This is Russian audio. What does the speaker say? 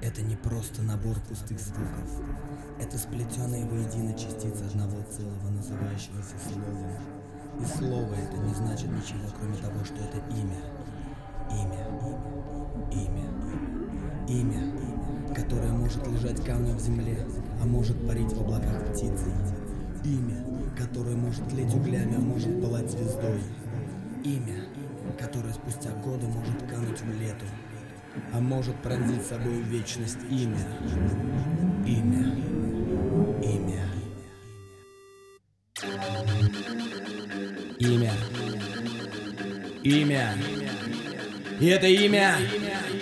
Это не просто набор пустых звуков. Это сплетенные воедино частицы одного целого, называющегося словом. И слово это не значит ничего, кроме того, что это имя. Имя. Имя. Имя, которое может лежать камнем в земле, а может парить в облаках птицей. Имя, которое может тлеть углями, а может пылать звездой. Имя, которое спустя годы может кануть в лету, а может пронзить собой вечность. Имя. Имя. Имя. Имя. Имя. И это имя